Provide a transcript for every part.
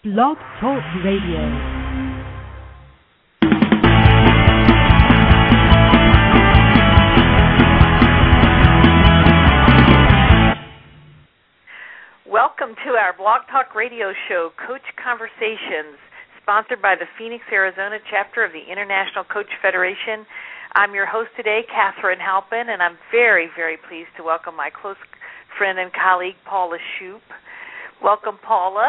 Blog Talk Radio. Welcome to our Blog Talk Radio show, Coach Conversations, sponsored by the Phoenix, Arizona chapter of the International Coach Federation. I'm your host today, Catherine Halpin, and I'm very, very pleased to welcome my close friend and colleague, Paula Shoup. Welcome, Paula.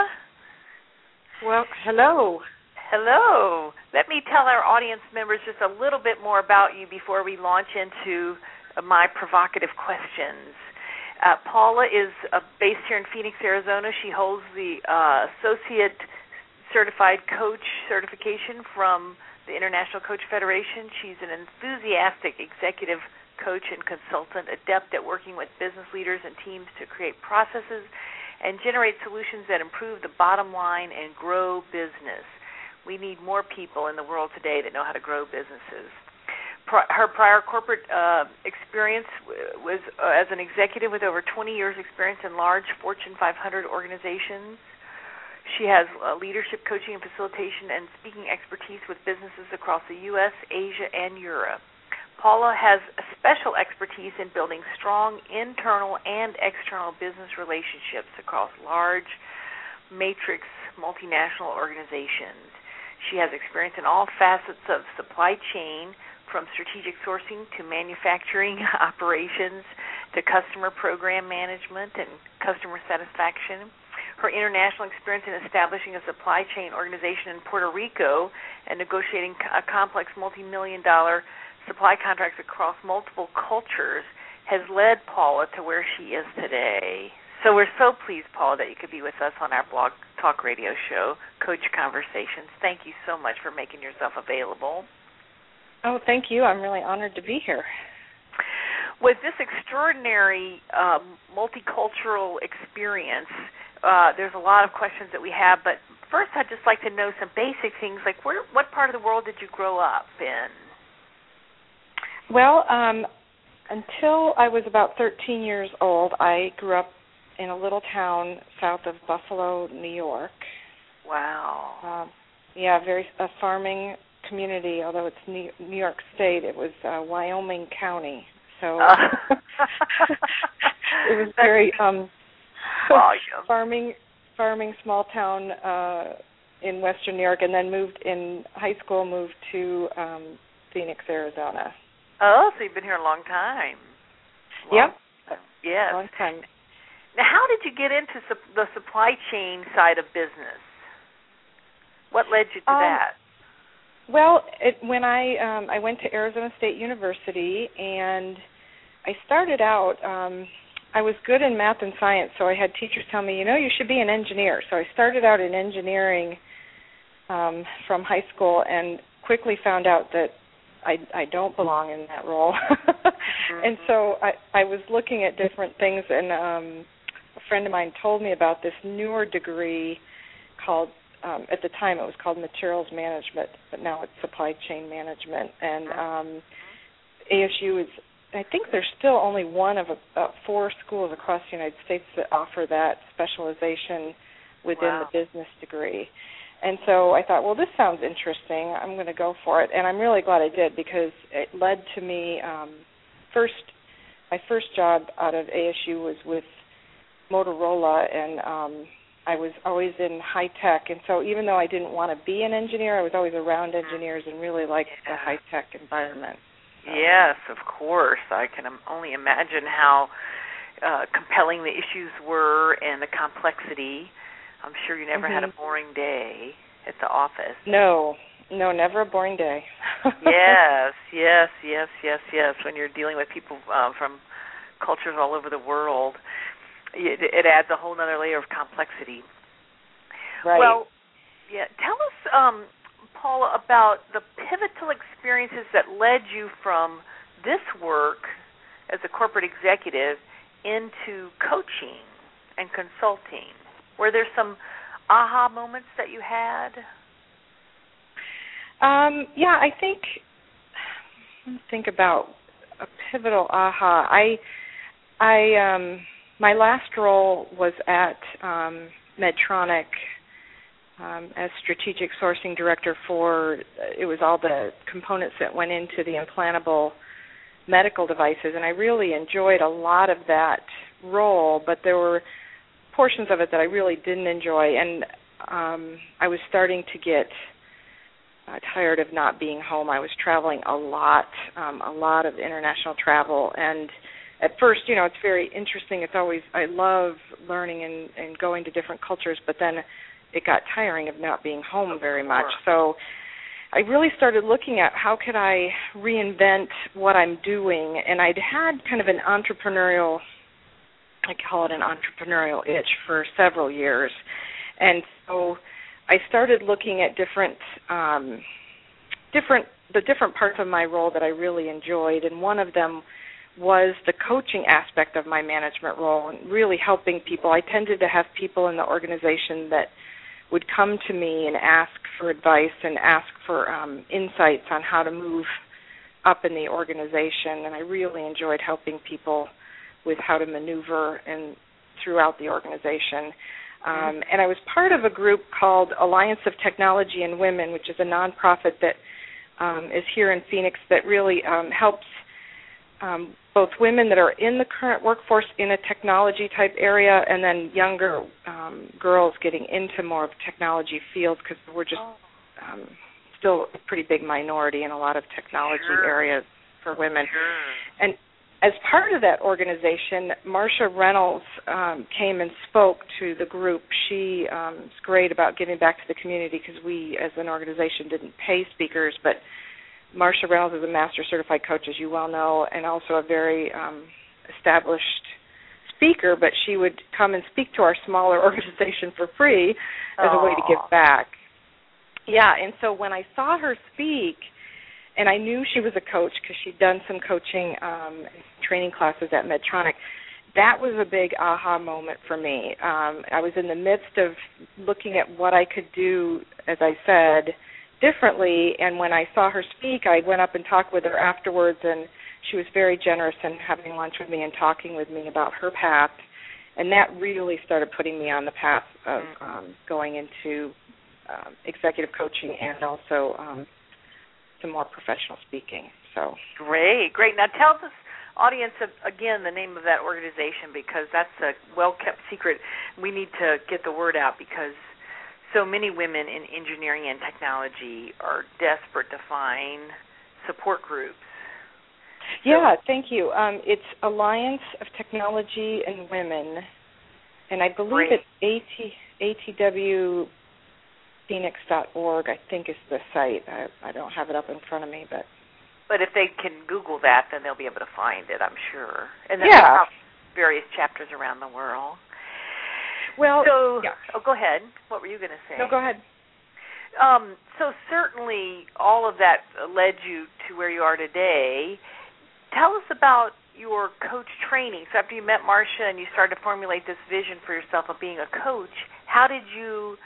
Well, hello. Hello. Let me tell our audience members just a little bit more about you before we launch into my provocative questions. Paula is based here in Phoenix, Arizona. She holds the Associate Certified Coach certification from the International Coach Federation. She's an enthusiastic executive coach and consultant, adept at working with business leaders and teams to create processes and generate solutions that improve the bottom line and grow business. We need more people in the world today that know how to grow businesses. Her prior corporate experience was as an executive with over 20 years' experience in large Fortune 500 organizations. She has leadership coaching and facilitation and speaking expertise with businesses across the U.S., Asia, and Europe. Paula has a special expertise in building strong internal and external business relationships across large matrix multinational organizations. She has experience in all facets of supply chain, from strategic sourcing to manufacturing operations to customer program management and customer satisfaction. Her international experience in establishing a supply chain organization in Puerto Rico and negotiating a complex multi-million-dollar supply contracts across multiple cultures has led Paula to where she is today. So we're so pleased, Paula, that you could be with us on our Blog Talk Radio show, Coach Conversations. Thank you so much for making yourself available. Oh, thank you. I'm really honored to be here. With this extraordinary multicultural experience, there's a lot of questions that we have, but first I'd just like to know some basic things, like what part of the world did you grow up in? Well, until I was about 13 years old, I grew up in a little town south of Buffalo, New York. Wow. A farming community, although it's New York State. It was Wyoming County, so it was very farming small town in western New York, and then moved to Phoenix, Arizona. Oh, so you've been here a long time. Yep. Yes. Long time. Now, how did you get into the supply chain side of business? What led you to that? Well, when I went to Arizona State University, and I started out, I was good in math and science, so I had teachers tell me, you should be an engineer. So I started out in engineering from high school and quickly found out that I don't belong in that role. And so I was looking at different things, and a friend of mine told me about this newer degree called, at the time it was called Materials Management, but now it's Supply Chain Management. And ASU is, I think there's still only one of about 4 schools across the United States that offer that specialization within the business degree. And so I thought, well, this sounds interesting. I'm going to go for it. And I'm really glad I did, because it led to me, my first job out of ASU was with Motorola, and I was always in high tech. And so even though I didn't want to be an engineer, I was always around engineers and really liked the high tech environment. Yes, of course. I can only imagine how compelling the issues were and the complexity. I'm sure you never had a boring day at the office. No, never a boring day. Yes. When you're dealing with people from cultures all over the world, it adds a whole other layer of complexity. Right. Well, tell us, Paula, about the pivotal experiences that led you from this work as a corporate executive into coaching and consulting. Were there some aha moments that you had? I think about a pivotal aha. My last role was at Medtronic as strategic sourcing director for, it was all the components that went into the implantable medical devices, and I really enjoyed a lot of that role, but there were portions of it that I really didn't enjoy, and I was starting to get tired of not being home. I was traveling a lot of international travel, and at first, it's very interesting. It's always, I love learning and going to different cultures, but then it got tiring of not being home very much. So I really started looking at how could I reinvent what I'm doing, and I'd had kind of an entrepreneurial, I call it an entrepreneurial itch for several years. And so I started looking at different parts of my role that I really enjoyed, and one of them was the coaching aspect of my management role and really helping people. I tended to have people in the organization that would come to me and ask for advice and ask for insights on how to move up in the organization, and I really enjoyed helping people with how to maneuver throughout the organization. And I was part of a group called Alliance of Technology and Women, which is a nonprofit that is here in Phoenix that really helps both women that are in the current workforce in a technology-type area and then younger girls getting into more of technology fields, because we're just still a pretty big minority in a lot of technology areas for women. And as part of that organization, Marcia Reynolds came and spoke to the group. She is great about giving back to the community, because we as an organization didn't pay speakers, but Marcia Reynolds is a master certified coach, as you well know, and also a very established speaker, but she would come and speak to our smaller organization for free as a way to give back. Yeah, and so when I saw her speak, and I knew she was a coach because she'd done some coaching training classes at Medtronic, that was a big aha moment for me. I was in the midst of looking at what I could do, as I said, differently, and when I saw her speak, I went up and talked with her afterwards, and she was very generous in having lunch with me and talking with me about her path, and that really started putting me on the path of going into executive coaching and also some more professional speaking. So Great. Now tell this audience, again, the name of that organization, because that's a well-kept secret. We need to get the word out, because so many women in engineering and technology are desperate to find support groups. Yeah, thank you. It's Alliance of Technology and Women, and I believe it's atwphoenix.org, I think is the site. I don't have it up in front of me, but if they can Google that, then they'll be able to find it, I'm sure. And then have various chapters around the world. Well, go ahead. What were you going to say? No, go ahead. So certainly all of that led you to where you are today. Tell us about your coach training. So after you met Marcia and you started to formulate this vision for yourself of being a coach, how did you,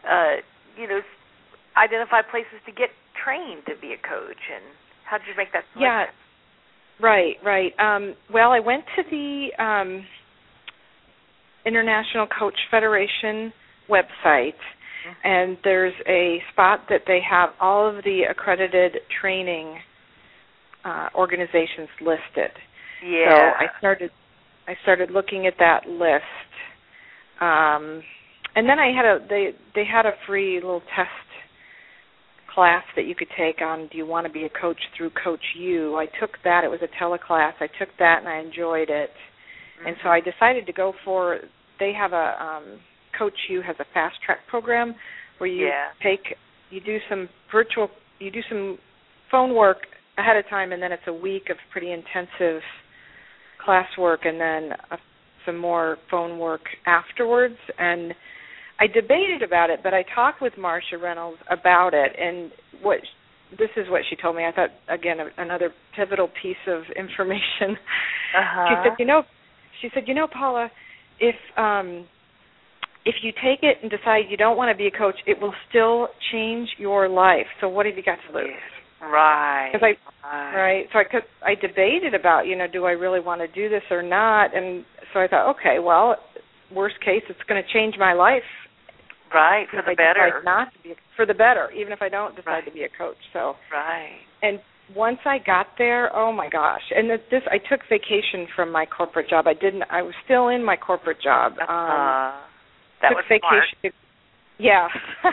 identify places to get trained to be a coach, and how did you make that selection? Yeah, right. Well, I went to the International Coach Federation website, and there's a spot that they have all of the accredited training organizations listed. Yeah. So I started looking at that list, and then they had a free little test class that you could take on, do you want to be a coach through Coach U? I took that. It was a teleclass. I took that, and I enjoyed it. And so I decided to go for, they have Coach U has a fast track program where you do some phone work ahead of time, and then it's a week of pretty intensive class work, and then some more phone work afterwards. And I debated about it, but I talked with Marcia Reynolds about it, and this is what she told me. I thought, again, another pivotal piece of information. She said, Paula, if you take it and decide you don't want to be a coach, it will still change your life. So what have you got to lose? Right. Right. So I debated about, do I really want to do this or not? And so I thought, okay, well, worst case, it's going to change my life Right, for the better. Not to be for the better, even if I don't decide to be a coach. So right. And once I got there, oh my gosh! And I took vacation from my corporate job. I was still in my corporate job. That took was vacation. smart. Yeah.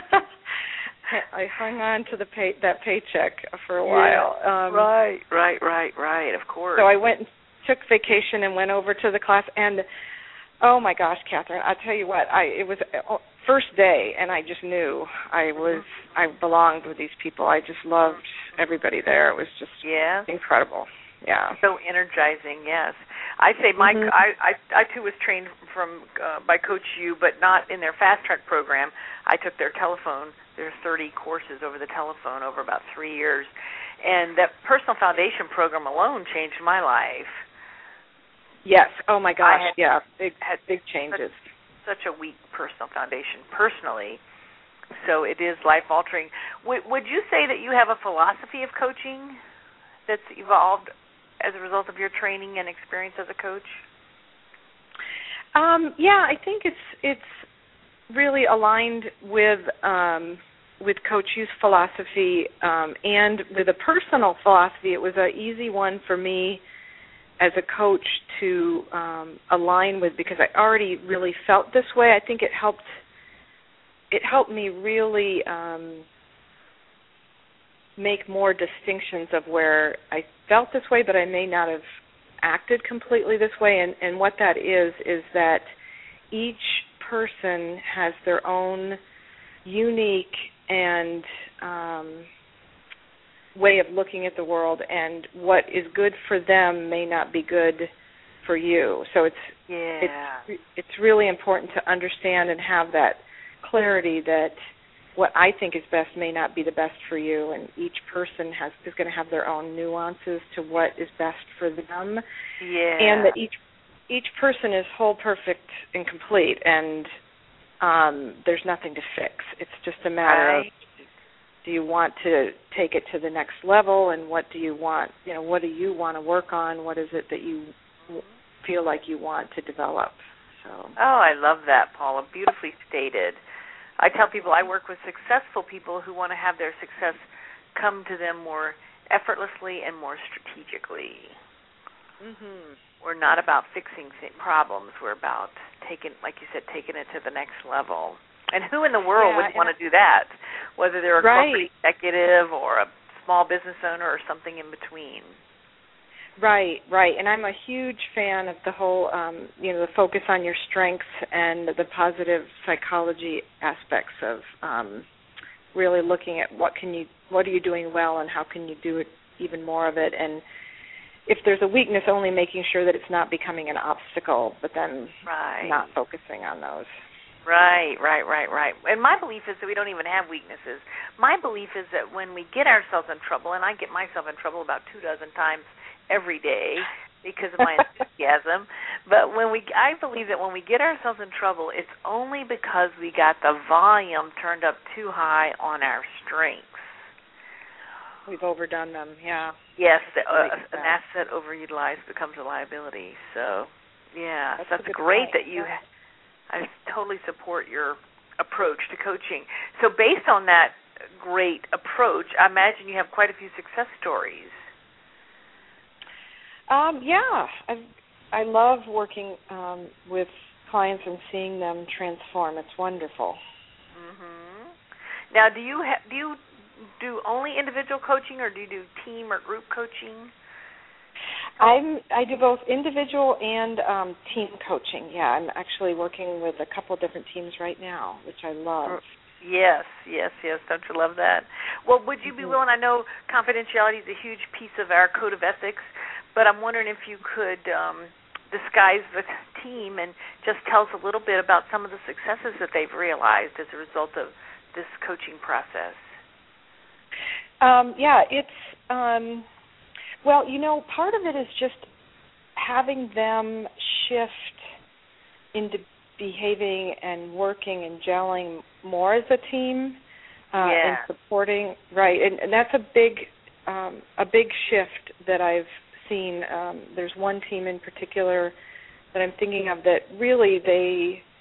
I hung on to that paycheck for a while. Right. Of course. So I went and took vacation and went over to the class, and oh my gosh, Catherine! I'll tell you what. It was first day, and I just knew I belonged with these people. I just loved everybody there. It was just incredible. Yeah. So energizing. Yes. I say I too was trained by Coach U, but not in their fast track program. I took their telephone. There's 30 courses over the telephone over about 3 years, and that personal foundation program alone changed my life. Yes. Oh my gosh. Big changes. Such a weak personal foundation personally, so it is life altering. Would you say that you have a philosophy of coaching that's evolved as a result of your training and experience as a coach? I think it's really aligned with Coach U's philosophy and with a personal philosophy. It was an easy one for me as a coach to align with, because I already really felt this way. I think it helped me really make more distinctions of where I felt this way, but I may not have acted completely this way. And what that is that each person has their own unique and way of looking at the world, and what is good for them may not be good for you. So it's really important to understand and have that clarity that what I think is best may not be the best for you, and each person is going to have their own nuances to what is best for them. Yeah. And that each person is whole, perfect, and complete, and there's nothing to fix. It's just a matter of, do you want to take it to the next level, and what do you want? What do you want to work on? What is it that you feel like you want to develop? So. Oh, I love that, Paula. Beautifully stated. I tell people I work with successful people who want to have their success come to them more effortlessly and more strategically. Mm-hmm. We're not about fixing problems. We're about taking it to the next level. And who in the world would want to do that, whether they're a corporate executive or a small business owner or something in between? Right. And I'm a huge fan of the whole, the focus on your strengths and the positive psychology aspects of really looking at what are you doing well, and how can you do it, even more of it. And if there's a weakness, only making sure that it's not becoming an obstacle, but then not focusing on those. Right. And my belief is that we don't even have weaknesses. My belief is that when we get ourselves in trouble, and I get myself in trouble about 24 times every day because of my enthusiasm, but I believe that when we get ourselves in trouble, it's only because we got the volume turned up too high on our strengths. We've overdone them, yeah. Yes, an asset overutilized becomes a liability. So, yeah, that's great that you. I totally support your approach to coaching. So, based on that great approach, I imagine you have quite a few success stories. I love working with clients and seeing them transform. It's wonderful. Mm-hmm. Now, do you do only individual coaching, or do you do team or group coaching? I do both individual and team coaching. Yeah, I'm actually working with a couple different teams right now, which I love. Yes. Don't you love that? Well, would you be willing? I know confidentiality is a huge piece of our code of ethics, but I'm wondering if you could disguise the team and just tell us a little bit about some of the successes that they've realized as a result of this coaching process. Part of it is just having them shift into behaving and working and gelling more as a team and supporting. Right, and that's a big shift that I've seen. There's one team in particular that I'm thinking of that really they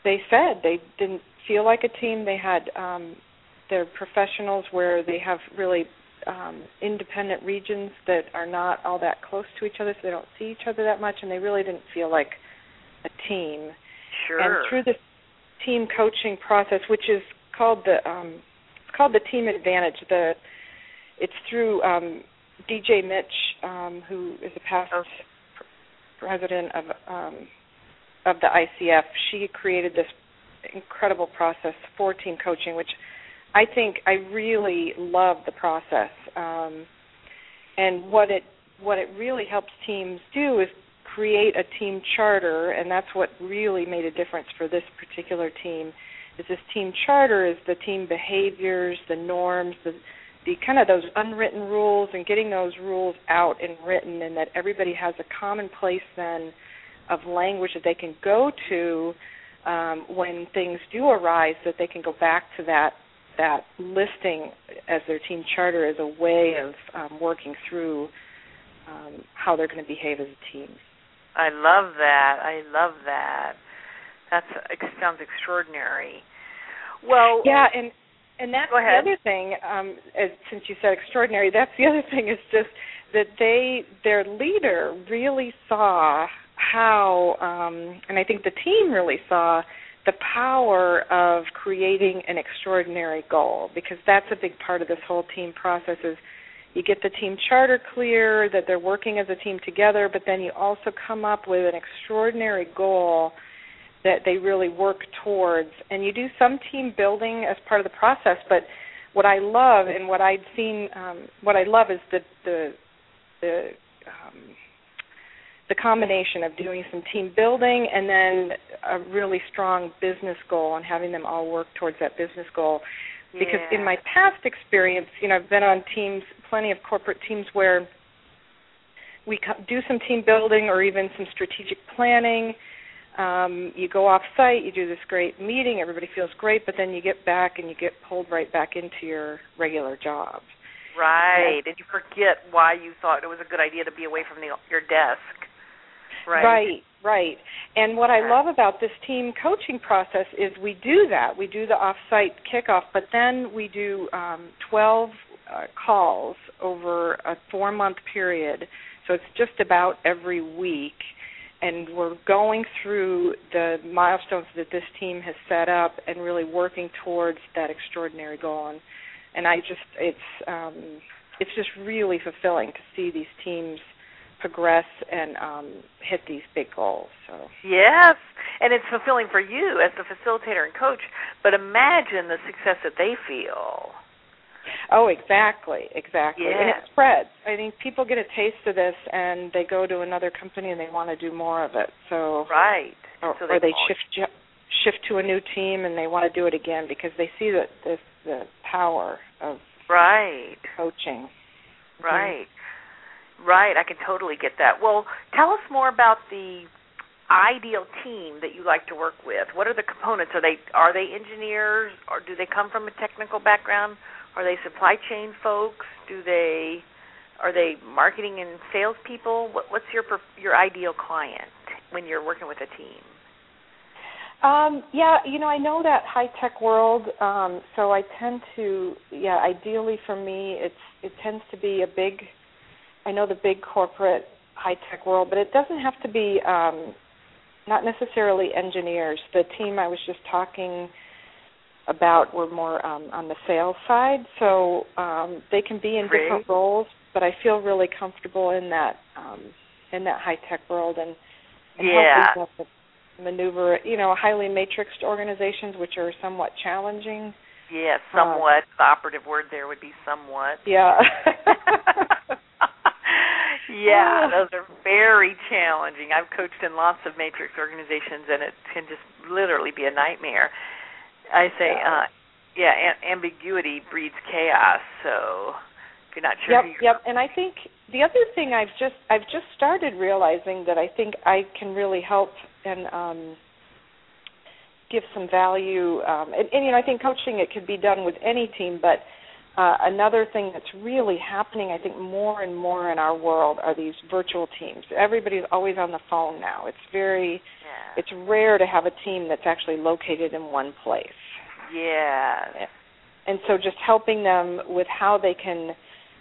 they said they didn't feel like a team. They had their professionals where they have really independent regions that are not all that close to each other, so they don't see each other that much, and they really didn't feel like a team. Sure. And through this team coaching process, which is called the Team Advantage, it's through DJ Mitch, who is a past president of the ICF. She created this incredible process for team coaching, which I think I really love the process. And what it really helps teams do is create a team charter, and that's what really made a difference for this particular team. Is this team charter is the team behaviors, the norms, the kind of those unwritten rules, and getting those rules out and written, and that everybody has a common place then of language that they can go to when things do arise, that they can go back to that listing as their team charter as a way of working through how they're going to behave as a team. I love that. That sounds extraordinary. Well, yeah, and that's the other thing. Since you said extraordinary, that's the other thing is just that their leader really saw how, and I think the team really saw the power of creating an extraordinary goal, because that's a big part of this whole team process is you get the team charter clear, that they're working as a team together, but then you also come up with an extraordinary goal that they really work towards. And you do some team building as part of the process, but what I love and what I'd seen, what I love is the combination of doing some team building and then a really strong business goal and having them all work towards that business goal. Because in my past experience, I've been on teams, plenty of corporate teams where we do some team building or even some strategic planning. You go off-site, you do this great meeting, everybody feels great, but then you get back and you get pulled right back into your regular job. Right, and you forget why you thought it was a good idea to be away from your desk. Right. And what I love about this team coaching process is we do that. We do the off-site kickoff, but then we do 12 calls over a 4-month period. So it's just about every week. And we're going through the milestones that this team has set up and really working towards that extraordinary goal. And it's just really fulfilling to see these teams progress and hit these big goals. So yes, and it's fulfilling for you as the facilitator and coach, but imagine the success that they feel. Oh, exactly. Yes. And it spreads. I think people get a taste of this and they go to another company and they want to do more of it. So right. Or they shift to a new team and they want to do it again because they see that the power of coaching. Right. Right, I can totally get that. Well, tell us more about the ideal team that you like to work with. What are the components? Are they engineers, or do they come from a technical background? Are they supply chain folks? Are they marketing and salespeople? What's your ideal client when you're working with a team? I know that high-tech world, so I tend to, ideally for me, it tends to be I know the big corporate high-tech world, but it doesn't have to be not necessarily engineers. The team I was just talking about were more on the sales side, so they can be in different roles, but I feel really comfortable in that high-tech world and helping them maneuver, highly matrixed organizations, which are somewhat challenging. Yeah, somewhat. The operative word there would be somewhat. Yeah. Yeah, those are very challenging. I've coached in lots of matrix organizations, and it can just literally be a nightmare. I say, ambiguity breeds chaos. So if you're not sure, Yep. And I think the other thing I've just started realizing that I think I can really help and give some value. And I think coaching, it could be done with any team, but Another thing that's really happening, I think, more and more in our world are these virtual teams. Everybody's always on the phone now. It's rare to have a team that's actually located in one place. Yeah. And so just helping them with how they can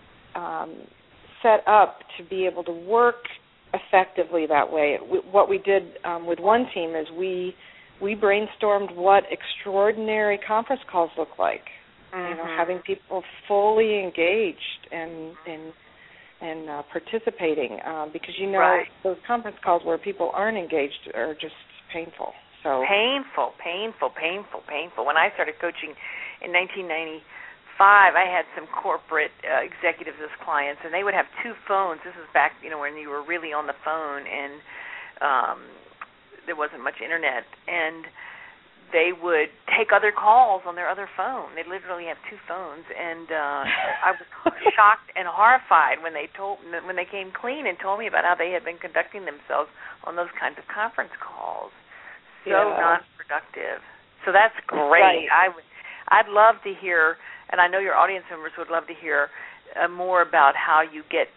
set up to be able to work effectively that way. What we did with one team is we brainstormed what extraordinary conference calls look like. Having people fully engaged and participating, because those conference calls where people aren't engaged are just painful. So painful. When I started coaching in 1995, I had some corporate executives as clients, and they would have two phones. This was back, when you were really on the phone, and there wasn't much internet, and they would take other calls on their other phone. They literally have two phones, and I was shocked and horrified when they came clean and told me about how they had been conducting themselves on those kinds of conference calls. So non-productive. So that's great. Right. I'd love to hear, and I know your audience members would love to hear more about how you get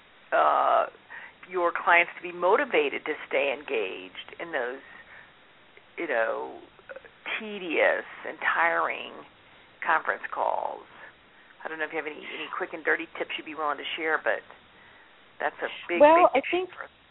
your clients to be motivated to stay engaged in those, tedious and tiring conference calls. I don't know if you have any quick and dirty tips you'd be willing to share, but that's a big I think,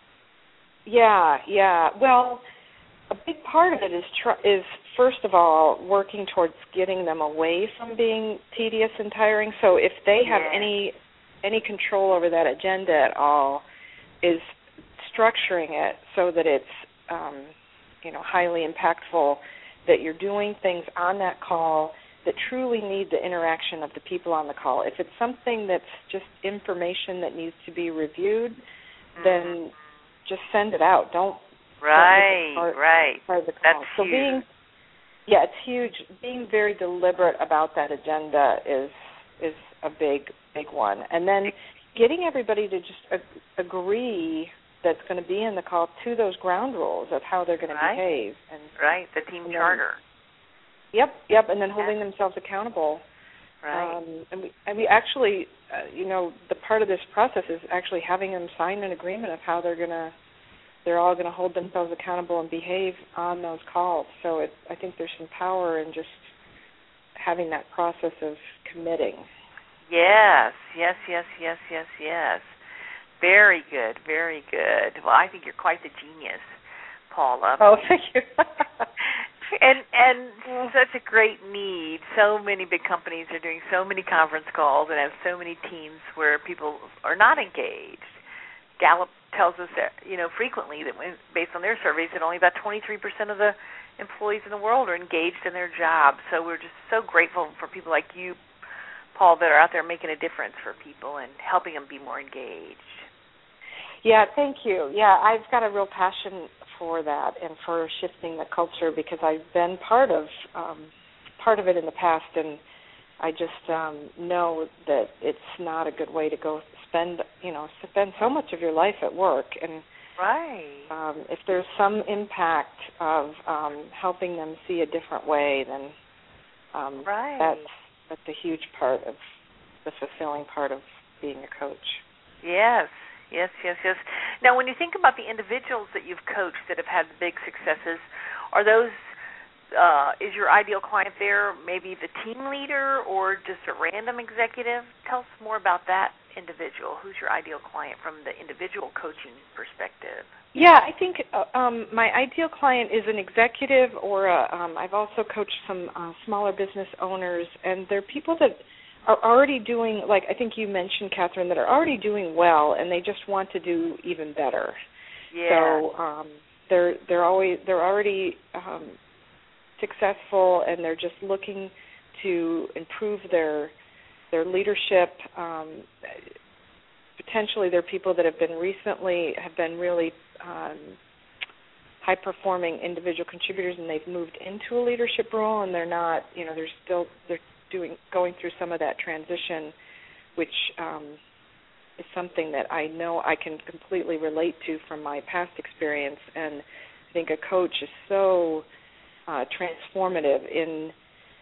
Well, a big part of it is first of all working towards getting them away from being tedious and tiring. So if they have any control over that agenda at all, is structuring it so that it's highly impactful, that you're doing things on that call that truly need the interaction of the people on the call. If it's something that's just information that needs to be reviewed, then just send it out. Don't part of the call. That's so huge. It's huge. Being very deliberate about that agenda is a big one. And then getting everybody to just agree that's going to be in the call to those ground rules of how they're going to behave. And, the team charter. Yep, and then holding themselves accountable. Right. And we actually, the part of this process is actually having them sign an agreement of how they're all going to hold themselves accountable and behave on those calls. So I think there's some power in just having that process of committing. Yes. Very good. Well, I think you're quite the genius, Paula. Oh, thank you. and such a great need. So many big companies are doing so many conference calls and have so many teams where people are not engaged. Gallup tells us that, frequently that based on their surveys that only about 23% of the employees in the world are engaged in their job. So we're just so grateful for people like you, Paul, that are out there making a difference for people and helping them be more engaged. Yeah, thank you. Yeah, I've got a real passion for that and for shifting the culture because I've been part of it in the past, and I just know that it's not a good way to go spend so much of your life at work. And if there's some impact of helping them see a different way, then that's a huge part of the fulfilling part of being a coach. Yes. Now, when you think about the individuals that you've coached that have had big successes, are those, is your ideal client there maybe the team leader or just a random executive? Tell us more about that individual. Who's your ideal client from the individual coaching perspective? Yeah, I think my ideal client is an executive or I've also coached some smaller business owners, and they're people that are already doing, like I think you mentioned, Catherine, that are already doing well, and they just want to do even better. Yeah. So they're already successful, and they're just looking to improve their leadership. Potentially, they're people that have been really high-performing individual contributors, and they've moved into a leadership role, and they're not, they're going through some of that transition, which is something that I know I can completely relate to from my past experience. And I think a coach is so transformative in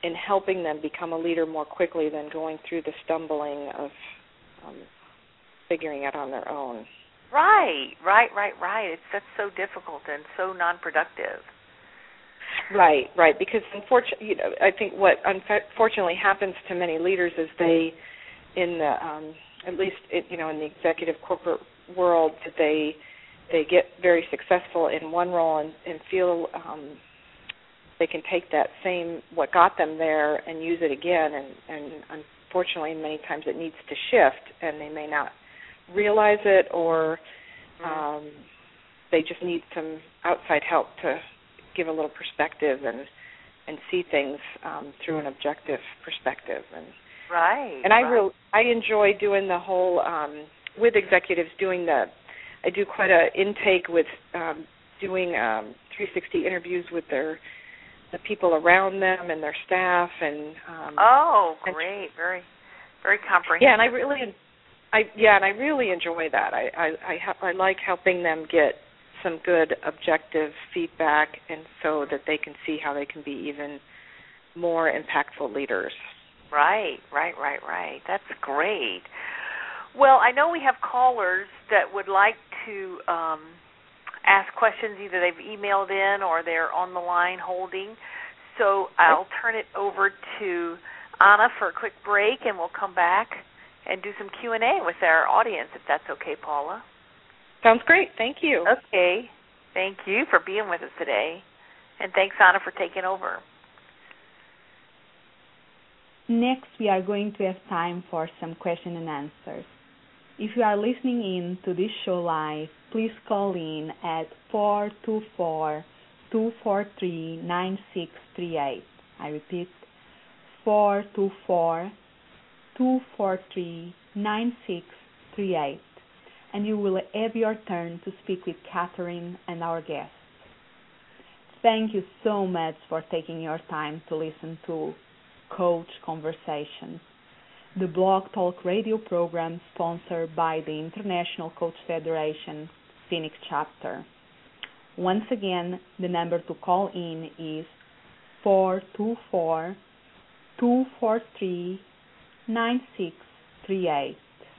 in helping them become a leader more quickly than going through the stumbling of figuring it on their own. Right. That's so difficult and so non-productive. Right. Because unfortunately, I think what unfortunately happens to many leaders is they, in the at least in the executive corporate world, that they get very successful in one role and feel they can take that same what got them there and use it again, and unfortunately many times it needs to shift, and they may not realize it, or they just need some outside help to give a little perspective and see things through an objective perspective. And I enjoy doing the whole with executives I do quite a intake with doing 360 interviews with the people around them and their staff, and great, very, very comprehensive. Yeah, and I really enjoy that. I like helping them get some good objective feedback, and so that they can see how they can be even more impactful leaders. Right. That's great. Well, I know we have callers that would like to ask questions. Either they've emailed in or they're on the line holding. So I'll turn it over to Anna for a quick break, and we'll come back and do some Q&A with our audience, if that's okay, Paula. Sounds great. Thank you. Okay. Thank you for being with us today. And thanks, Anna, for taking over. Next, we are going to have time for some question and answers. If you are listening in to this show live, please call in at 424-243-9638. I repeat, 424-243-9638. And you will have your turn to speak with Catherine and our guests. Thank you so much for taking your time to listen to Coach Conversations, the Blog Talk radio program sponsored by the International Coach Federation Phoenix chapter. Once again, the number to call in is 424-243-9638.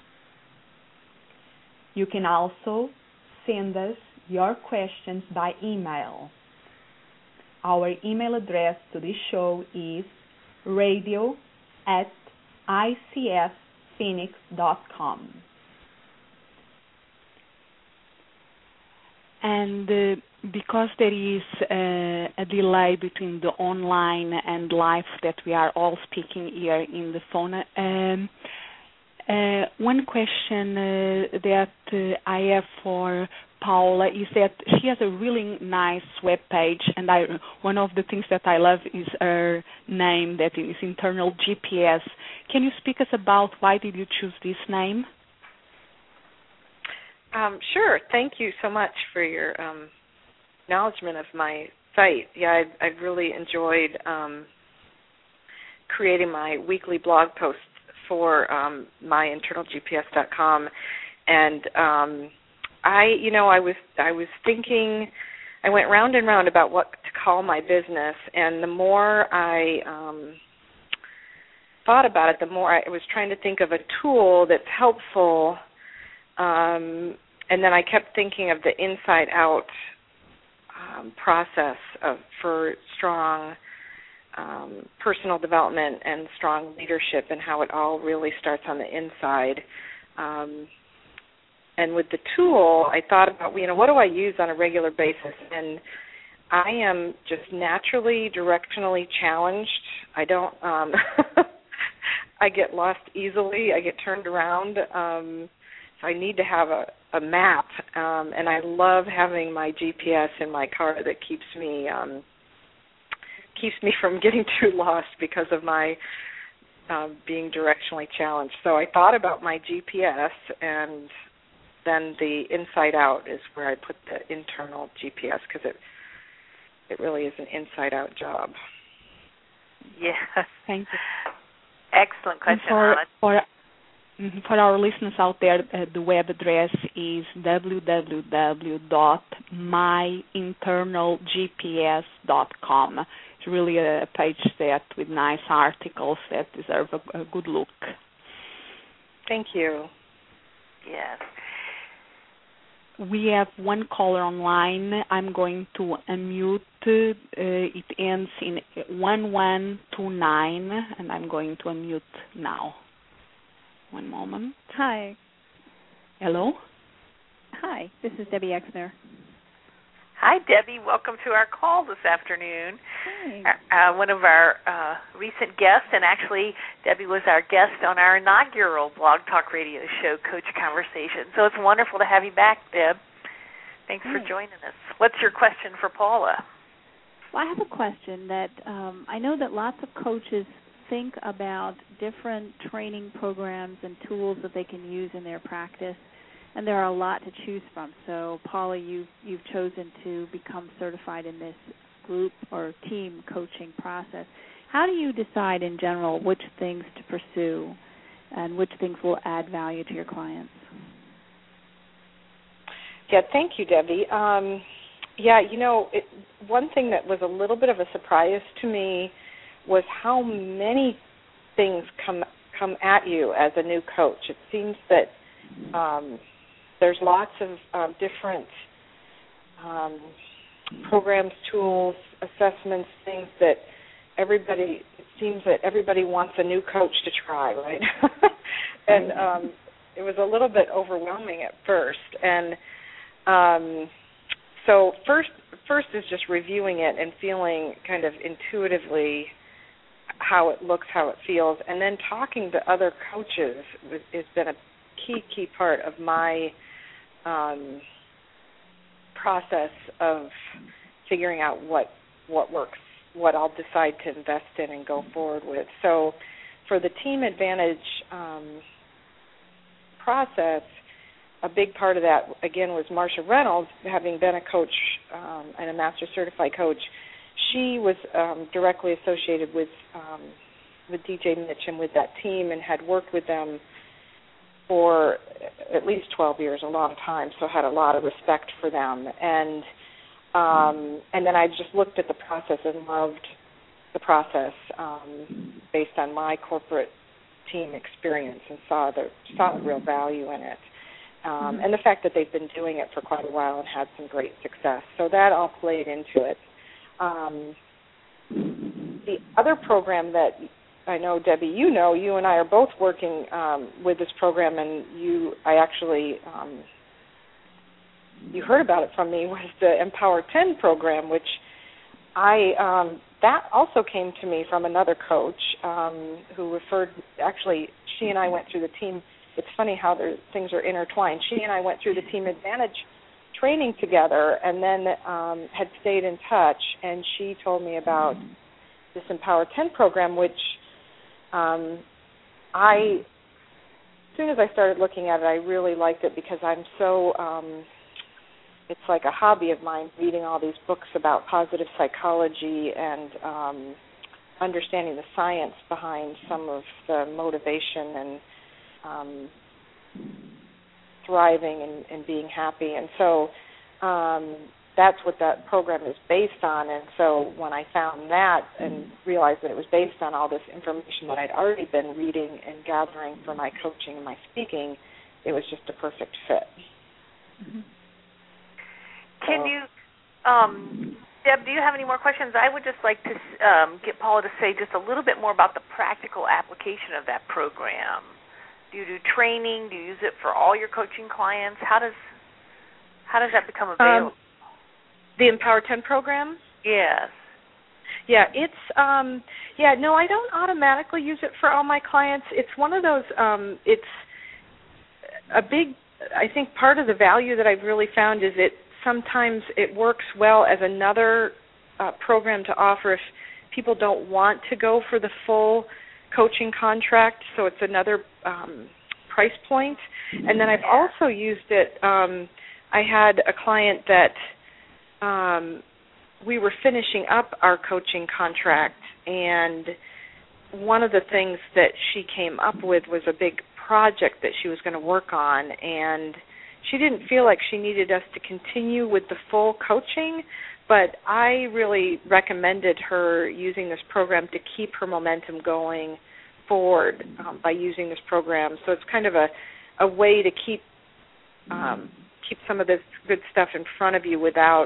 You can also send us your questions by email. Our email address to this show is radio@icfphoenix.com. And because there is a delay between the online and live that we are all speaking here in the phone, one question that I have for Paula is that she has a really nice web page, and one of the things that I love is her name, that is Internal GPS. Can you speak us about why did you choose this name? Sure. Thank you so much for your acknowledgement of my site. Yeah, I've really enjoyed creating my weekly blog posts for myinternalgps.com, and I was thinking, I went round and round about what to call my business, and the more I thought about it, the more I was trying to think of a tool that's helpful, and then I kept thinking of the inside-out process for strong personal development and strong leadership, and how it all really starts on the inside. And with the tool, I thought about, what do I use on a regular basis? And I am just naturally directionally challenged. I don't, I get lost easily. I get turned around. So I need to have a map. And I love having my GPS in my car that keeps me from getting too lost because of my being directionally challenged. So I thought about my GPS, and then the inside out is where I put the internal GPS, because it really is an inside out job. Yes. Thank you. Excellent question. For our listeners out there, the web address is www.myinternalgps.com. It's really a page set with nice articles that deserve a good look. Thank you. Yes. We have one caller online. I'm going to unmute. It ends in 1129, and I'm going to unmute now. One moment. Hi. Hello? Hi, this is Debbie Exner. Hi, Debbie. Welcome to our call this afternoon. Hi. One of our recent guests, and actually Debbie was our guest on our inaugural Blog Talk Radio show, Coach Conversation. So it's wonderful to have you back, Deb. Thanks for joining us. What's your question for Paula? Well, I have a question that I know that lots of coaches think about different training programs and tools that they can use in their practice, and there are a lot to choose from. So, Paula, you've chosen to become certified in this group or team coaching process. How do you decide in general which things to pursue and which things will add value to your clients? Yeah, thank you, Debbie. One thing that was a little bit of a surprise to me was how many things come at you as a new coach. It seems that there's lots of different programs, tools, assessments, things that it seems that everybody wants a new coach to try, right? And it was a little bit overwhelming at first. And so first is just reviewing it and feeling kind of intuitively how it looks, how it feels, and then talking to other coaches has been a key part of my process of figuring out what works, what I'll decide to invest in and go forward with. So for the Team Advantage process, a big part of that, again, was Marsha Reynolds, having been a coach and a Master Certified Coach. She was directly associated with DJ Mitch and with that team and had worked with them for at least 12 years, a long time, so had a lot of respect for them. And then I just looked at the process and loved the process based on my corporate team experience and saw the real value in it. And the fact that they've been doing it for quite a while and had some great success. So that all played into it. The other program that I know, Debbie, you and I are both working with this program, and you heard about it from me, was the Empower 10 program, which that also came to me from another coach who referred, actually, she and I went through the team. It's funny how things are intertwined. She and I went through the Team Advantage training together and then had stayed in touch, and she told me about this Empower 10 program, which as soon as I started looking at it, I really liked it because I'm so, it's like a hobby of mine, reading all these books about positive psychology and understanding the science behind some of the motivation and thriving and being happy. And so that's what that program is based on. And so when I found that and realized that it was based on all this information that I'd already been reading and gathering for my coaching and my speaking, it was just a perfect fit. Mm-hmm. Can you, Deb, do you have any more questions? I would just like to get Paula to say just a little bit more about the practical application of that program. Do you do training? Do you use it for all your coaching clients? How does that become available? The Empower 10 program? Yes. Yeah, it's no, I don't automatically use it for all my clients. It's one of those it's a big, I think part of the value that I've really found is sometimes it works well as another program to offer if people don't want to go for the full coaching contract, so it's another price point. And then I've also used it, I had a client that we were finishing up our coaching contract, and one of the things that she came up with was a big project that she was going to work on, and she didn't feel like she needed us to continue with the full coaching, But I really recommended her using this program to keep her momentum going forward by using this program. So it's kind of a way to keep some of this good stuff in front of you without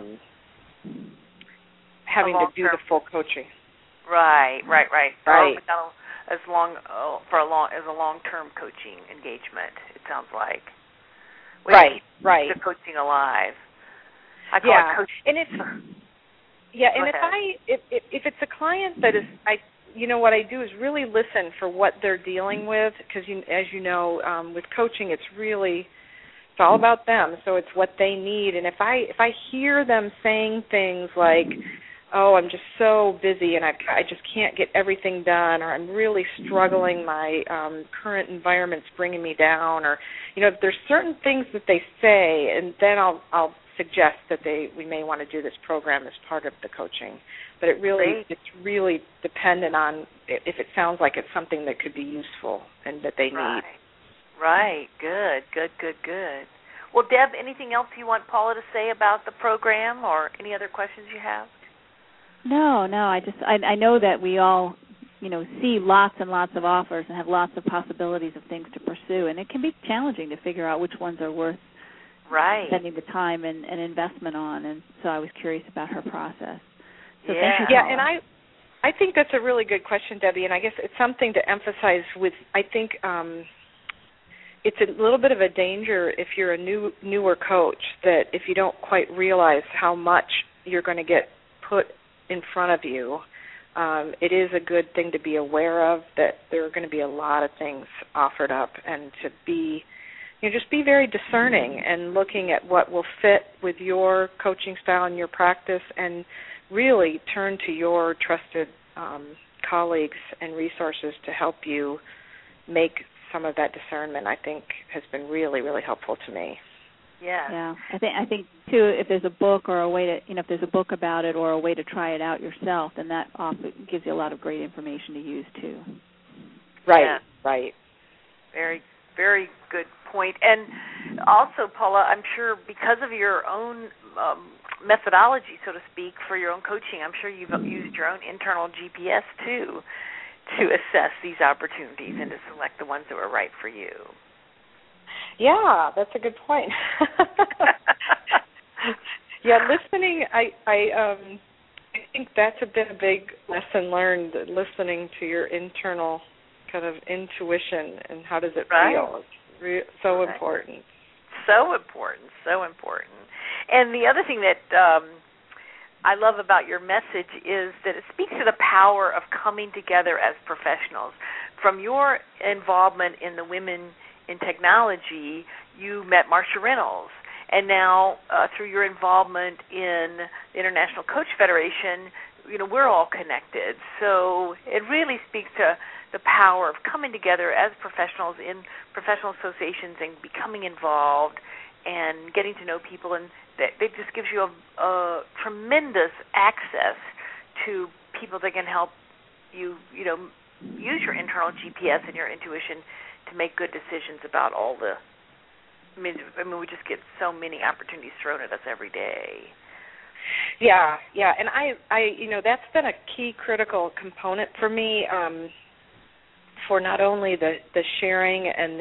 having to do the full coaching. Right. Right. As a long-term coaching engagement, it sounds like. Right. The coaching alive. I call it coaching. And if it's a client that is, what I do is really listen for what they're dealing with, because as you know, with coaching, it's all about them. So it's what they need. And if I hear them saying things like, "Oh, I'm just so busy and I just can't get everything done," or "I'm really struggling, my current environment's bringing me down," or if there's certain things that they say, and then I'll suggest that we may want to do this program as part of the coaching. But it's really dependent on if it sounds like it's something that could be useful and that they need. Right. Good. Well, Deb, anything else you want Paula to say about the program, or any other questions you have? No. I know that we all, see lots and lots of offers and have lots of possibilities of things to pursue, and it can be challenging to figure out which ones are worth spending the time and investment on. And so I was curious about her process. So thank you, Paula. And I think that's a really good question, Debbie, and I guess it's something to emphasize with, I think it's a little bit of a danger if you're a newer coach, that if you don't quite realize how much you're going to get put in front of you, it is a good thing to be aware of, that there are going to be a lot of things offered up, and to be, just be very discerning and looking at what will fit with your coaching style and your practice, and really turn to your trusted colleagues and resources to help you make some of that discernment. I think has been really, really helpful to me. Yeah. I think too, if there's a book or a way to, if there's a book about it or a way to try it out yourself, then that often gives you a lot of great information to use too. Right. Very, very good point. And also, Paula, I'm sure because of your own methodology, so to speak, for your own coaching, I'm sure you've used your own internal GPS too to assess these opportunities and to select the ones that were right for you. Yeah, that's a good point. Listening, I think that's been a big lesson learned, listening to your internal kind of intuition and how does it feel. It's so important. So important. And the other thing that I love about your message is that it speaks to the power of coming together as professionals. From your involvement in the Women in Technology, you met Marcia Reynolds. And now through your involvement in the International Coach Federation, we're all connected. So it really speaks to the power of coming together as professionals in professional associations and becoming involved and getting to know people, and it just gives you a tremendous access to people that can help you, use your internal GPS and your intuition to make good decisions about all the. I mean, we just get so many opportunities thrown at us every day. Yeah, and I that's been a key critical component for me, for not only the sharing and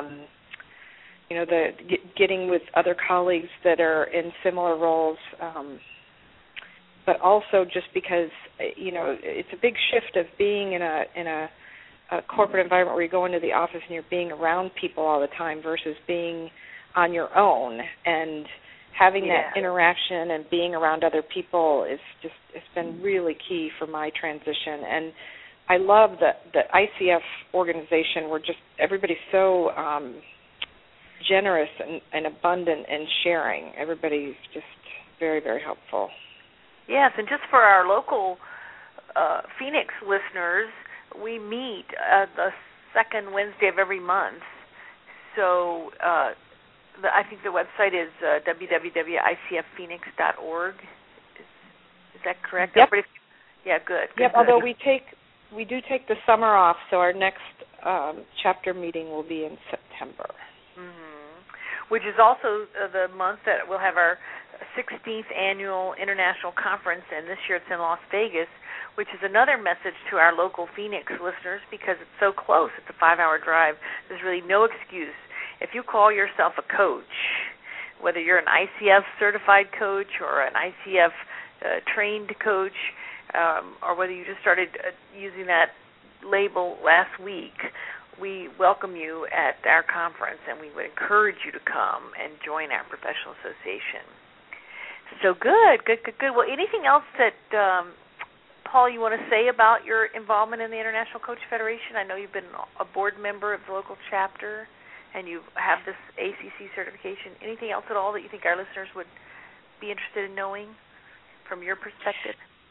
the getting with other colleagues that are in similar roles, but also just because it's a big shift of being in a corporate environment where you go into the office and you're being around people all the time versus being on your own, and having that interaction and being around other people it's been really key for my transition. And I love the ICF organization where just everybody's so generous and abundant in sharing. Everybody's just very, very helpful. Yes, and just for our local Phoenix listeners, we meet the second Wednesday of every month. So I think the website is www.icfphoenix.org. Is that correct? Yep. Yeah, good. Yep. Although we do take the summer off, so our next chapter meeting will be in September. Mm-hmm. Which is also the month that we'll have our 16th Annual International Conference, and this year it's in Las Vegas, which is another message to our local Phoenix listeners because it's so close. It's a 5-hour drive. There's really no excuse. If you call yourself a coach, whether you're an ICF certified coach or an ICF trained coach, or whether you just started using that label last week, we welcome you at our conference, and we would encourage you to come and join our professional association. So good. Well, anything else that, Paul, you want to say about your involvement in the International Coach Federation? I know you've been a board member of the local chapter, and you have this ACC certification. Anything else at all that you think our listeners would be interested in knowing from your perspective?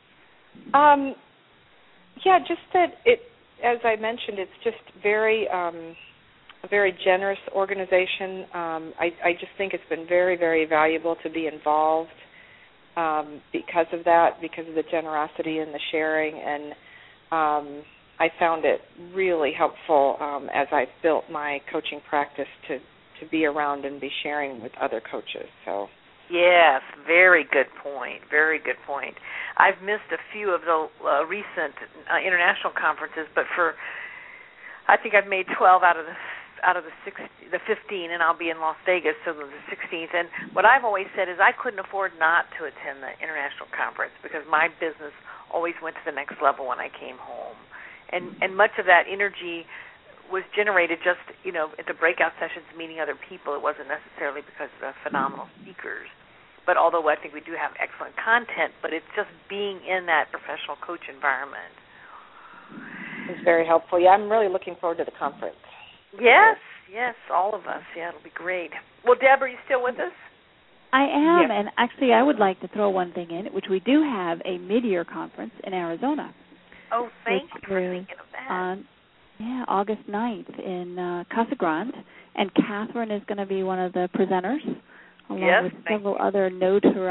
Yeah, just that it, as I mentioned, it's just a very generous organization. I just think it's been very, very valuable to be involved because of that, because of the generosity and the sharing, and I found it really helpful as I built my coaching practice to be around and be sharing with other coaches. So. Yes, very good point. Very good point. I've missed a few of the recent international conferences, but I think I've made 12 out of the 15, and I'll be in Las Vegas, so the 16th. And what I've always said is I couldn't afford not to attend the international conference because my business always went to the next level when I came home, and much of that energy was generated just, at the breakout sessions, meeting other people. It wasn't necessarily because of the phenomenal speakers. But although I think we do have excellent content, but it's just being in that professional coach environment. It's very helpful. Yeah, I'm really looking forward to the conference. Yes, all of us. Yeah, it'll be great. Well, Deb, are you still with us? I am, Yes. and actually I would like to throw one thing in, which we do have a mid-year conference in Arizona. Oh, thank you for thinking of that. On August 9th in Casa Grande, and Catherine is going to be one of the presenters, along with several other notable.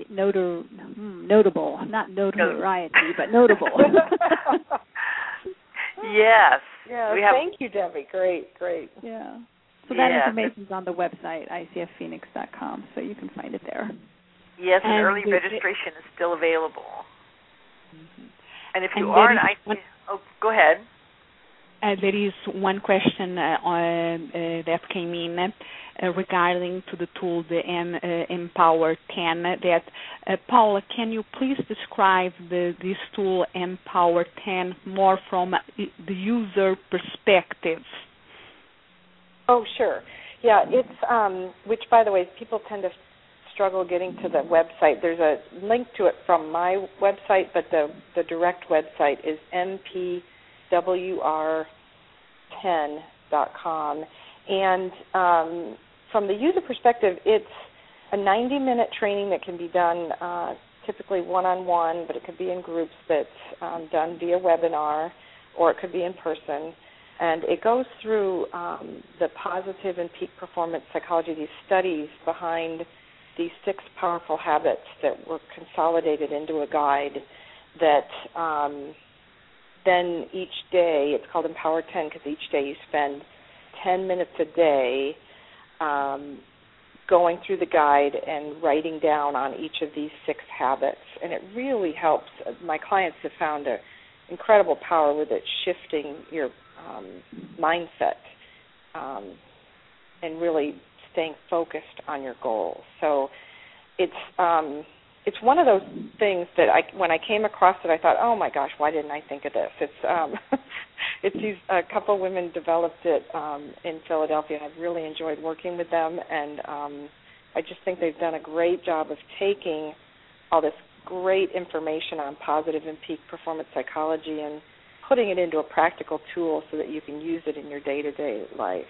Yes. Yeah, thank you, Debbie. Great. Yeah. So that information is on the website, icfphoenix.com, so you can find it there. Yes, and early registration is still available. Mm-hmm. And if you are an ICF... go ahead. There is one question that came in regarding to the tool, the Empower 10. That Paula, can you please describe this tool, Empower 10, more from the user perspective? Oh, sure. Yeah, it's which, by the way, people tend to struggle getting to the website. There's a link to it from my website, but the direct website is mpwr10.com. And from the user perspective, it's a 90-minute training that can be done typically one-on-one, but it could be in groups that's done via webinar, or it could be in person. And it goes through the positive and peak performance psychology, these studies behind these 6 powerful habits that were consolidated into a guide that then each day, it's called Empower 10 because each day you spend 10 minutes a day going through the guide and writing down on each of these 6 habits. And it really helps. My clients have found an incredible power with it, shifting your mindset and really staying focused on your goals. So it's one of those things that when I came across it, I thought, oh my gosh, why didn't I think of this? It's a couple women developed it in Philadelphia, and I've really enjoyed working with them. And I just think they've done a great job of taking all this great information on positive and peak performance psychology and putting it into a practical tool so that you can use it in your day-to-day life.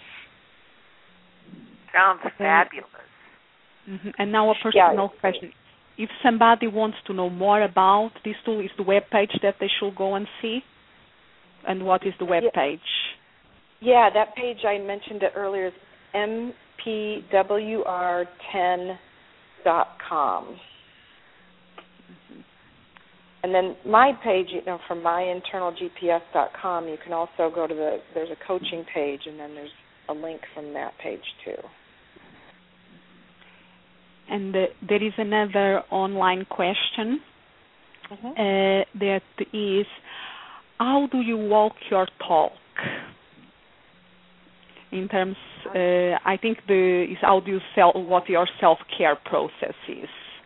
Sounds fabulous. Mm-hmm. And now a personal question. If somebody wants to know more about this tool, is the web page that they should go and see? And what is the web page? Yeah, that page I mentioned it earlier is mpwr10.com. And then my page, from myinternalgps.com, you can also go to there's a coaching page, and then there's a link from that page too. And there is another online question that is, how do you walk your talk? In terms, I think is how do you what your self-care process is?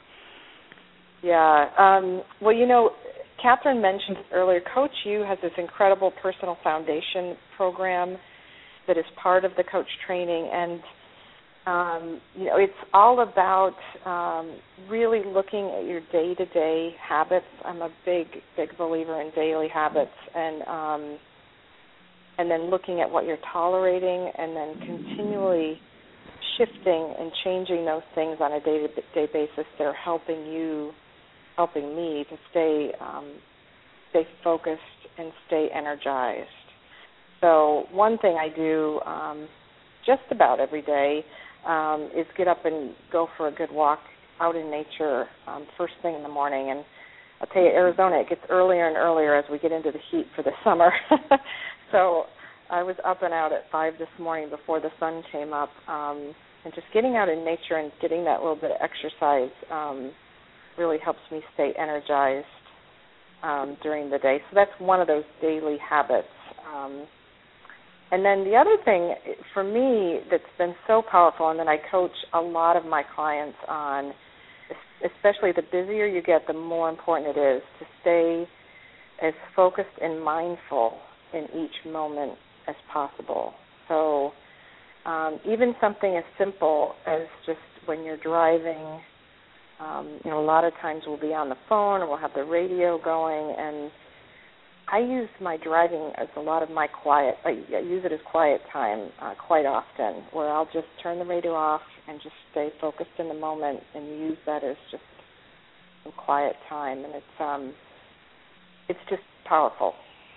Yeah. Well, Catherine mentioned earlier, Coach U has this incredible personal foundation program that is part of the coach training, and it's all about really looking at your day-to-day habits. I'm a big believer in daily habits, and then looking at what you're tolerating, and then continually shifting and changing those things on a day-to-day basis that are helping me to stay focused and stay energized. So one thing I do just about every day is get up and go for a good walk out in nature first thing in the morning. And I'll tell you, Arizona, it gets earlier and earlier as we get into the heat for the summer. So I was up and out at 5 this morning before the sun came up, and just getting out in nature and getting that little bit of exercise really helps me stay energized during the day. So that's one of those daily habits. And then the other thing for me that's been so powerful, and that I coach a lot of my clients on, especially the busier you get, the more important it is to stay as focused and mindful in each moment as possible. So even something as simple as just when you're driving, a lot of times we'll be on the phone or we'll have the radio going, and I use my driving as a lot of my quiet. I use it as quiet time quite often, where I'll just turn the radio off and just stay focused in the moment and use that as just some quiet time, and it's just powerful.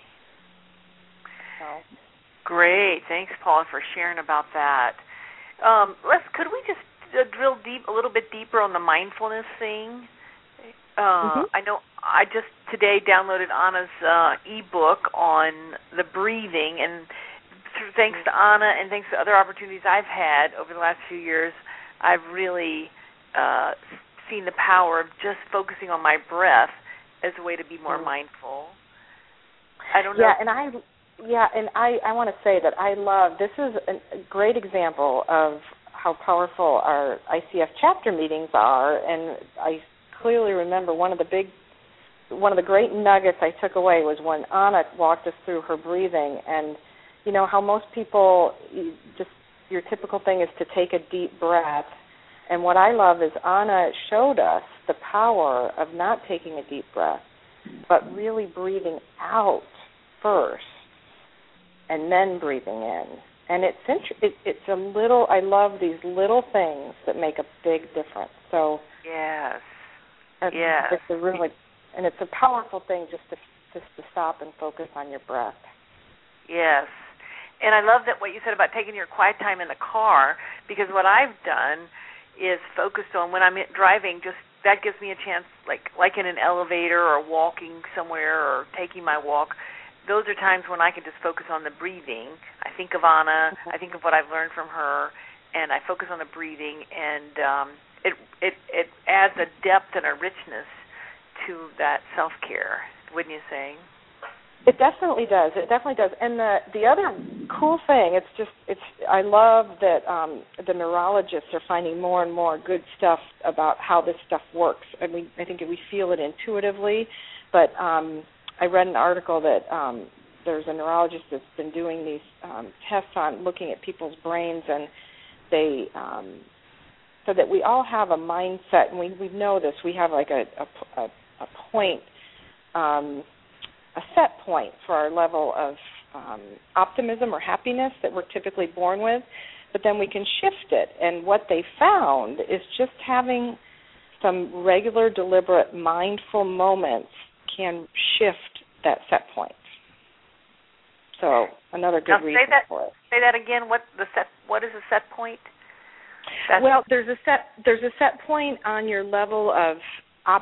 So. Great, thanks, Paula, for sharing about that. Could we just drill a little bit deeper on the mindfulness thing? I know I just today downloaded Anna's ebook on the breathing, and thanks to Anna and thanks to other opportunities I've had over the last few years, I've really seen the power of just focusing on my breath as a way to be more mindful. I don't know. And I want to say that I love, this is a great example of how powerful our ICF chapter meetings are, and I clearly remember one of the great nuggets I took away was when Anna walked us through her breathing, and how most people, your typical thing is to take a deep breath, and what I love is Anna showed us the power of not taking a deep breath, but really breathing out first and then breathing in. And it's a little, I love these little things that make a big difference. So yes. It's a powerful thing just to stop and focus on your breath. Yes. And I love that what you said about taking your quiet time in the car, because what I've done is focused on when I'm driving, just that gives me a chance, like in an elevator or walking somewhere or taking my walk. Those are times when I can just focus on the breathing. I think of Anna, I think of what I've learned from her, and I focus on the breathing, and it adds a depth and a richness to that self-care, wouldn't you say? It definitely does. And the other cool thing, I love that the neurologists are finding more and more good stuff about how this stuff works. I mean, I think we feel it intuitively, but I read an article that there's a neurologist that's been doing these tests on looking at people's brains, and they so that we all have a mindset, and we know this. We have like a point, a set point for our level of optimism or happiness that we're typically born with, but then we can shift it. And what they found is just having some regular, deliberate, mindful moments can shift that set point. So another good reason for it. Say that again. What is a set point? Well, there's a set point on your level of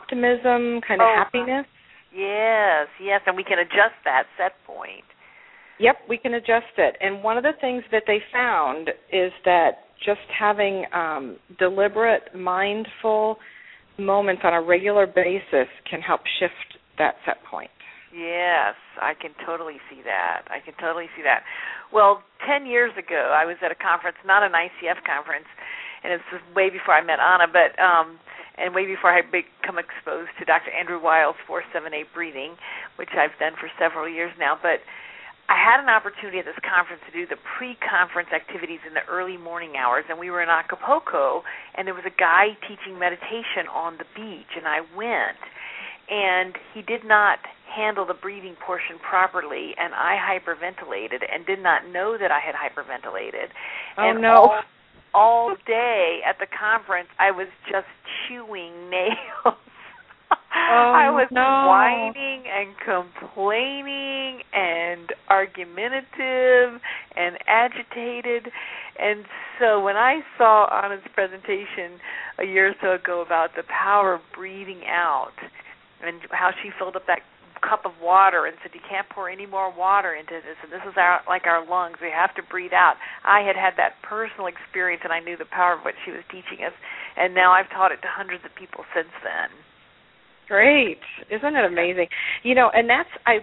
optimism, kind of happiness. Yes, and we can adjust that set point. Yep, we can adjust it. And one of the things that they found is that just having deliberate, mindful moments on a regular basis can help shift that set point. Yes, I can totally see that. Well, 10 years ago, I was at a conference, not an ICF conference, and it's way before I met Anna, but and way before I had become exposed to Dr. Andrew Weil's 4-7-8 breathing, which I've done for several years now. But I had an opportunity at this conference to do the pre-conference activities in the early morning hours, and we were in Acapulco, and there was a guy teaching meditation on the beach, and I went, and he did not handle the breathing portion properly, and I hyperventilated and did not know that I had hyperventilated. Oh, and no. All day at the conference, I was just chewing nails. I was whining and complaining and argumentative and agitated. And so when I saw Anna's presentation a year or so ago about the power of breathing out and how she filled up that cup of water and said, you can't pour any more water into this, and this is like our lungs. We have to breathe out. I had that personal experience, and I knew the power of what she was teaching us, and now I've taught it to hundreds of people since then. Great. Isn't it amazing? And that's, I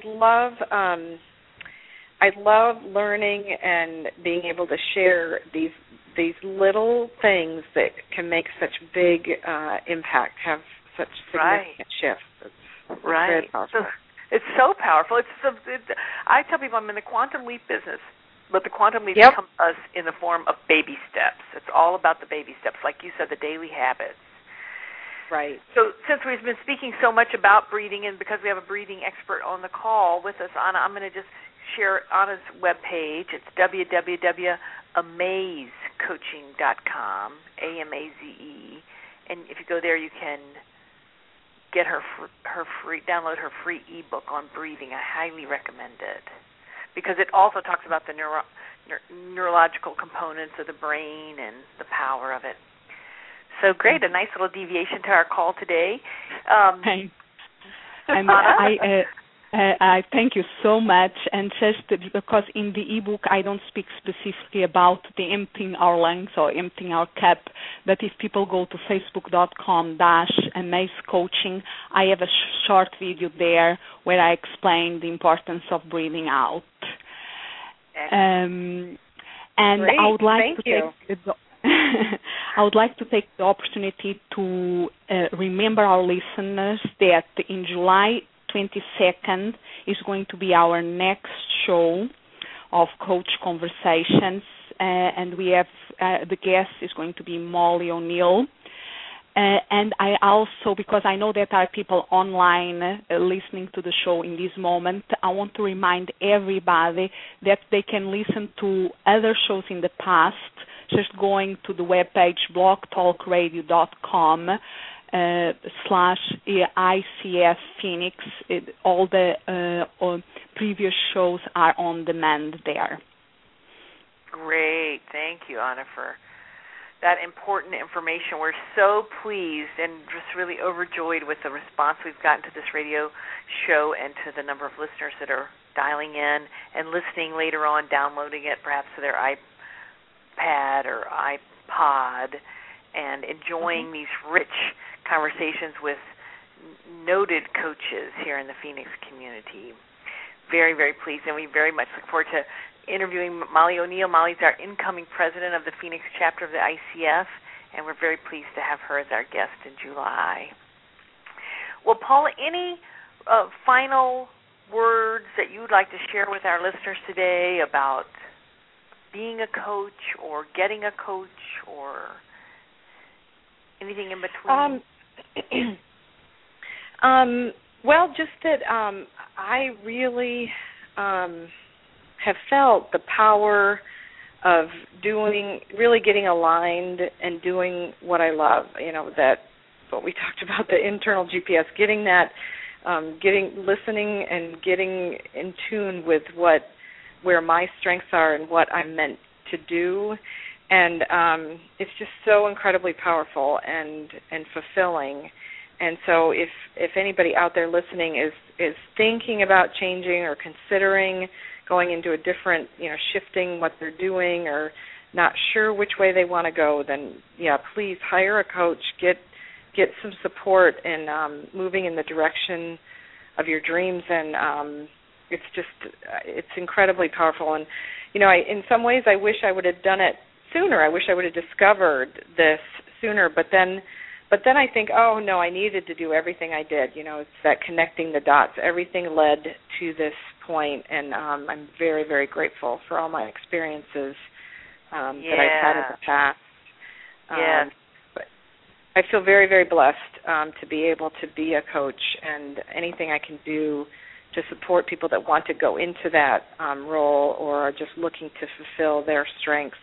love learning and being able to share these little things that can make such big impact, have such significant shifts. It's very powerful. It's so powerful. I tell people I'm in the quantum leap business, but the quantum leap comes to us in the form of baby steps. It's all about the baby steps, like you said, the daily habits. Right. So since we've been speaking so much about breathing, and because we have a breathing expert on the call with us, Anna, I'm going to just share Anna's webpage. It's www.amazecoaching.com, AMAZE. And if you go there, you can get download her free ebook on breathing. I highly recommend it because it also talks about the neurological components of the brain and the power of it. So great, a nice little deviation to our call today. And I thank you so much. And just because in the ebook I don't speak specifically about the emptying our lungs or emptying our cup, but if people go to facebook.com/amazecoaching, I have a short video there where I explain the importance of breathing out. And great. I would like I would like to take the opportunity to remember our listeners that in July 22nd is going to be our next show of Coach Conversations, and we have the guest is going to be Molly O'Neill. And I also, because I know that there are people online listening to the show in this moment, I want to remind everybody that they can listen to other shows in the past, just going to the webpage blogtalkradio.com /ICF Phoenix. All the previous shows are on demand there. Great. Thank you, Anna, for that important information. We're so pleased and just really overjoyed with the response we've gotten to this radio show and to the number of listeners that are dialing in and listening later on, downloading it perhaps to their iPad or iPod, and enjoying these rich conversations with noted coaches here in the Phoenix community. Very, very pleased, and we very much look forward to interviewing Molly O'Neill. Molly's our incoming president of the Phoenix chapter of the ICF, and we're very pleased to have her as our guest in July. Well, Paula, any final words that you would like to share with our listeners today about being a coach or getting a coach or anything in between? Well, just that I really have felt the power of really getting aligned and doing what I love. That what we talked about, the internal GPS, getting that, listening and getting in tune with where my strengths are and what I'm meant to do. And it's just so incredibly powerful and fulfilling. And so if anybody out there listening is thinking about changing or considering going into a different, shifting what they're doing or not sure which way they want to go, then, please hire a coach, get some support in moving in the direction of your dreams, and it's incredibly powerful. And, in some ways I wish I would have done it sooner. I wish I would have discovered this sooner, but then I think, oh, no, I needed to do everything I did. It's that connecting the dots. Everything led to this point, and I'm very, very grateful for all my experiences that I've had in the past. But I feel very, very blessed to be able to be a coach, and anything I can do to support people that want to go into that role or are just looking to fulfill their strengths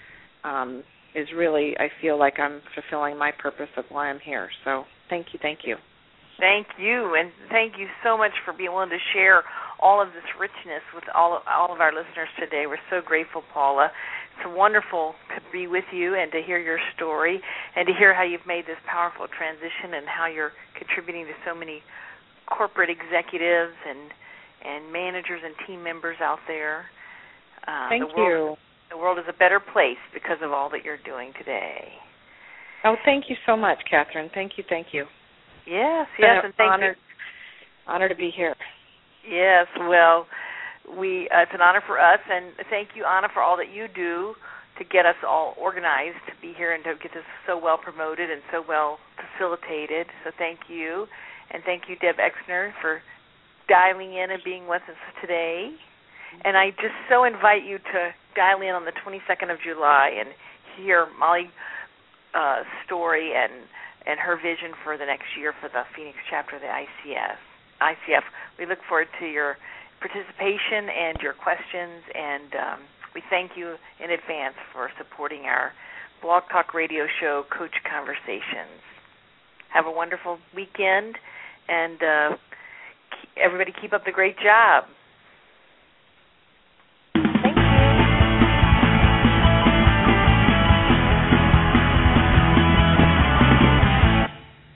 is really, I feel like I'm fulfilling my purpose of why I'm here. So thank you. Thank you, and thank you so much for being willing to share all of this richness with all of our listeners today. We're so grateful, Paula. It's wonderful to be with you and to hear your story and to hear how you've made this powerful transition and how you're contributing to so many corporate executives and managers and team members out there. Thank you. The world is a better place because of all that you're doing today. Oh, thank you so much, Catherine. Thank you. Yes, and thank you. Honor to be here. Yes, well, it's an honor for us, and thank you, Anna, for all that you do to get us all organized to be here and to get this so well promoted and so well facilitated. So thank you, and thank you, Deb Exner, for dialing in and being with us today. And I just so invite you to dial in on the 22nd of July and hear Molly's story and her vision for the next year for the Phoenix chapter of the ICF. We look forward to your participation and your questions, and we thank you in advance for supporting our Blog Talk radio show, Coach Conversations. Have a wonderful weekend, and everybody keep up the great job.